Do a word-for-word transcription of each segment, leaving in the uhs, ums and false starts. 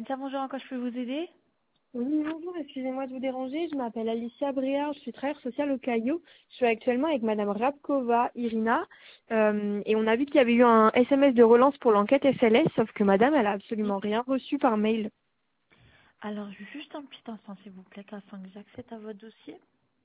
Antia, bonjour, encore je peux vous aider? Oui, bonjour, excusez-moi de vous déranger. Je m'appelle Alicia Briard, je suis travailleuse sociale au Caillou. Je suis actuellement avec Madame Rabkova Irina euh, et on a vu qu'il y avait eu un S M S de relance pour l'enquête S L S, sauf que Madame, elle a Oui. absolument rien reçu par mail. Alors, juste un petit instant, s'il vous plaît, afin que j'accède à votre dossier.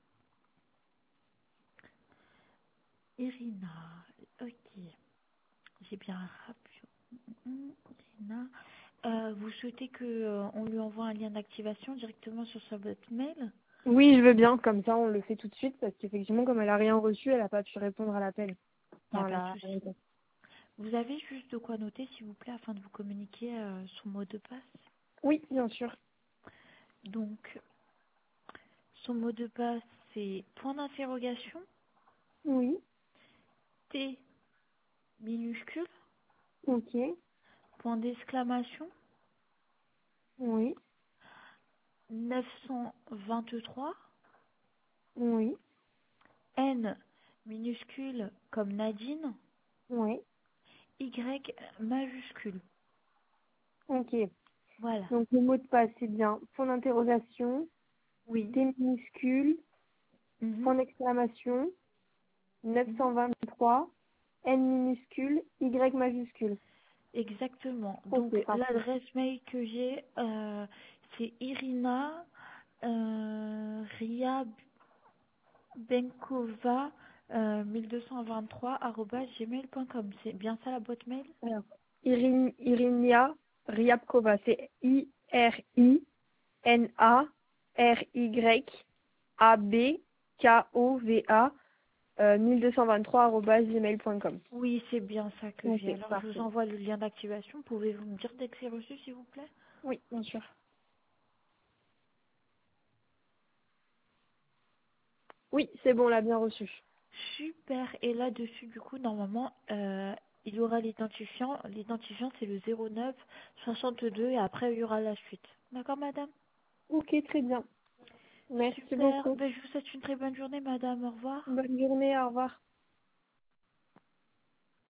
Irina, ok, j'ai bien rappelé. Irina, euh, vous souhaitez que euh, on lui envoie un lien d'activation directement sur sa boîte mail? Oui, je veux bien, comme ça on le fait tout de suite parce qu'effectivement, comme elle a rien reçu, elle n'a pas pu répondre à l'appel. Il n'y a Enfin, pas de la- souci. Vous avez juste de quoi noter, s'il vous plaît, afin de vous communiquer euh, son mot de passe? Oui, bien sûr. Donc, son mot de passe, c'est point d'interrogation, Oui, T minuscule, ok, point d'exclamation, oui, neuf cent vingt-trois, oui, N minuscule comme Nadine, oui, Y majuscule. ok. Voilà. Donc le mot de passe, c'est bien point d'interrogation, Oui. T minuscule, Mhm. point d'exclamation, Mhm. neuf cent vingt-trois, N minuscule, Y majuscule. Exactement. Ok, Donc parfait. l'adresse mail que j'ai, euh, c'est Irina euh, Ria Benkova euh, mille deux cent vingt-trois arobase gmail point com. C'est bien ça la boîte mail? Alors, Irin, Irinia Ryabkova, c'est I R I N A R Y A B K O V A euh, mille deux cent vingt-trois arobase gmail point com. Oui, c'est bien ça que Ok, j'ai. Alors je vous parfait. envoie le lien d'activation. Pouvez-vous me dire dès que c'est reçu, s'il vous plaît? Oui, bien sûr. Oui, c'est bon, on l'a bien reçu. Super. Et là-dessus, du coup, normalement, euh, il y aura l'identifiant. L'identifiant, c'est le zéro neuf soixante-deux et après, il y aura la suite. D'accord, madame? Ok, très bien. Merci Super. beaucoup. Ben, je vous souhaite une très bonne journée, madame. Au revoir. Bonne journée, au revoir.